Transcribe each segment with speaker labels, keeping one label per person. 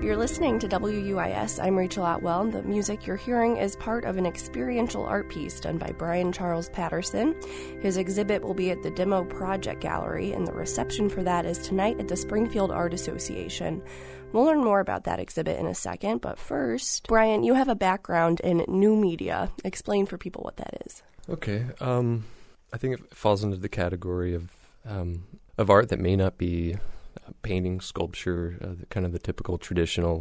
Speaker 1: You're listening to WUIS. I'm Rachel Otwell, and the music you're hearing is part of an experiential art piece done by Brian Charles Patterson. His exhibit will be at the Demo Project Gallery, and the reception for that is tonight at the Springfield Art Association. We'll learn more about that exhibit in a second, but first, Brian, you have a background in new media. Explain for people what that is.
Speaker 2: Okay. I think it falls into the category of art that may not be painting, sculpture, kind of the typical traditional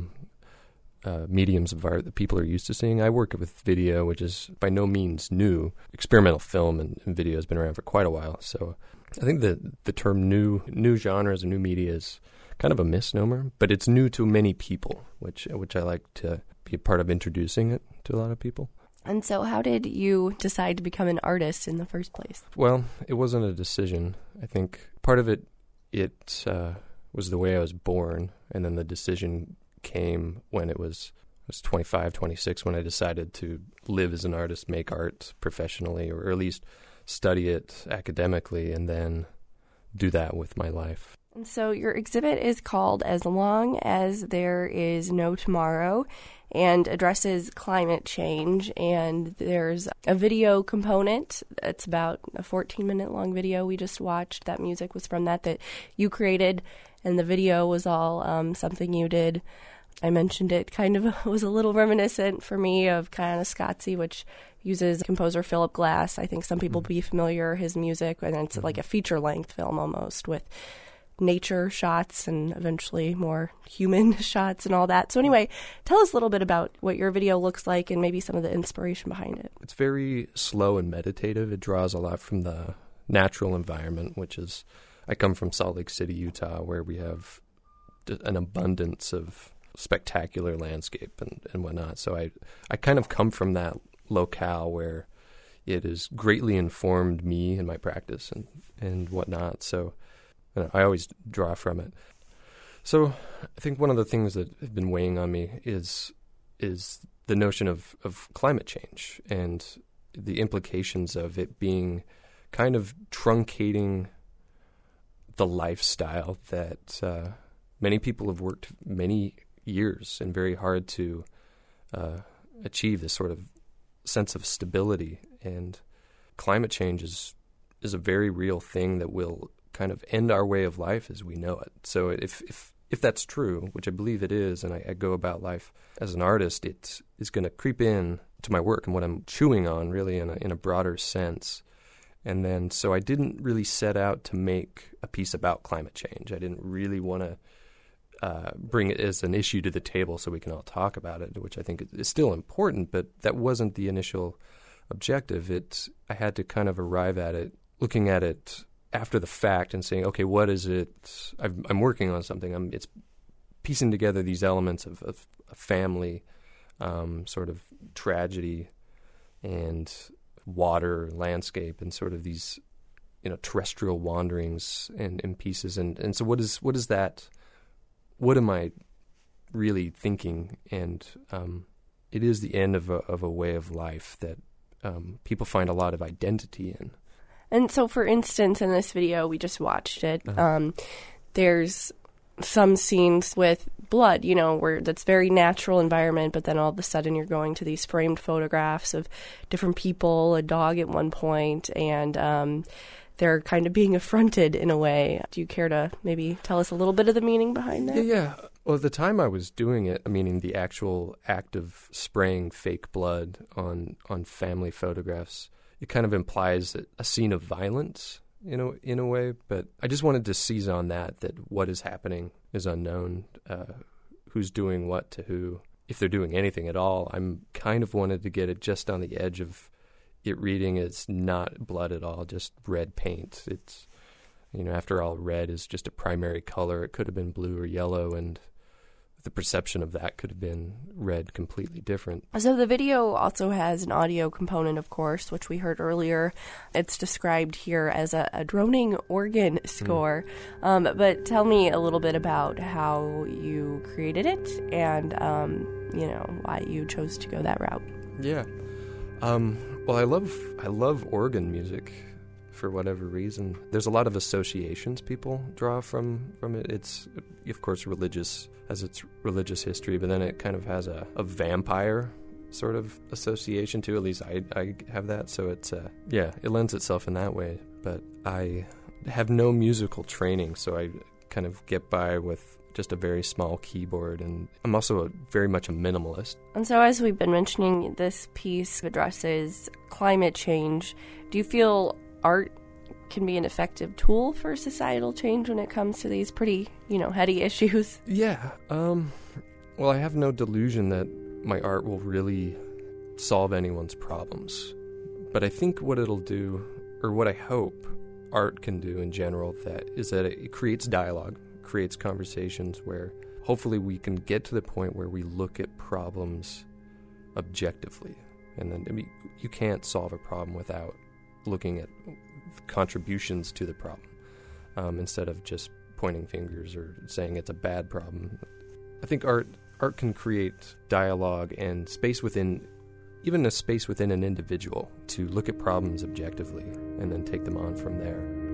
Speaker 2: mediums of art that people are used to seeing. I work with video, which is by no means new. Experimental film and video has been around for quite a while. So I think the term new genres and new media is kind of a misnomer, but it's new to many people, which I like to be a part of introducing it to a lot of people.
Speaker 1: And so how did you decide to become an artist in the first place?
Speaker 2: Well, it wasn't a decision. I think part of it was the way I was born, and then the decision came when I was 25, 26, when I decided to live as an artist, make art professionally, or at least study it academically, and then do that with my life.
Speaker 1: And so your exhibit is called As Long as There Is No Tomorrow and addresses climate change. And there's a video component. It's about a 14-minute long video we just watched. That music was from that you created, and the video was all something you did. I mentioned it kind of was a little reminiscent for me of Koyaanisqatsi, which uses composer Philip Glass. I think some people be familiar his music, and it's like a feature-length film almost with nature shots and eventually more human shots and all that. So anyway, tell us a little bit about what your video looks like and maybe some of the inspiration behind it.
Speaker 2: It's very slow and meditative. It draws a lot from the natural environment, which is, I come from Salt Lake City, Utah, where we have an abundance of spectacular landscape and whatnot. So I kind of come from that locale where it has greatly informed me in my practice and whatnot. So I always draw from it. So I think one of the things that have been weighing on me is the notion of climate change and the implications of it being kind of truncating the lifestyle that many people have worked many years and very hard to achieve, this sort of sense of stability. And climate change is a very real thing that will kind of end our way of life as we know it. So if that's true, which I believe it is, and I go about life as an artist, it is going to creep in to my work and what I'm chewing on, really, in a broader sense. And then, so I didn't really set out to make a piece about climate change. I didn't really want to bring it as an issue to the table so we can all talk about it, which I think is still important, but that wasn't the initial objective. I had to kind of arrive at it, looking at it after the fact and saying, okay, what is it? I'm working on something. It's piecing together these elements of a family, sort of tragedy and water, landscape, and sort of these, terrestrial wanderings and pieces. And so what is that? What am I really thinking? And it is the end of a way of life that people find a lot of identity in.
Speaker 1: And so, for instance, in this video, we just watched it, there's some scenes with blood, where that's very natural environment, but then all of a sudden you're going to these framed photographs of different people, a dog at one point, and they're kind of being affronted in a way. Do you care to maybe tell us a little bit of the meaning behind that?
Speaker 2: Yeah. Well, at the time I was doing it, meaning the actual act of spraying fake blood on family photographs, it kind of implies a scene of violence, in a way. But I just wanted to seize on that what is happening is unknown, who's doing what to who, if they're doing anything at all. I'm kind of wanted to get it just on the edge of it reading it's not blood at all, just red paint. It's, after all, red is just a primary color. It could have been blue or yellow, and the perception of that could have been read completely different.
Speaker 1: So the video also has an audio component, of course, which we heard earlier. It's described here as a droning organ score. But tell me a little bit about how you created it and, why you chose to go that route.
Speaker 2: Yeah. Well, I love organ music for whatever reason. There's a lot of associations people draw from it. It's, of course, religious, has its religious history, but then it kind of has a vampire sort of association too. At least I have that. So it's, it lends itself in that way. But I have no musical training, so I kind of get by with just a very small keyboard, and I'm also very much a minimalist.
Speaker 1: And so as we've been mentioning, this piece addresses climate change. Do you feel art can be an effective tool for societal change when it comes to these pretty, heady issues?
Speaker 2: Yeah. Well, I have no delusion that my art will really solve anyone's problems. But I think what it'll do, or what I hope art can do in general, is that it creates dialogue, creates conversations where hopefully we can get to the point where we look at problems objectively. And then you can't solve a problem without looking at contributions to the problem, instead of just pointing fingers or saying it's a bad problem. I think art can create dialogue and space within, even a space within an individual, to look at problems objectively and then take them on from there.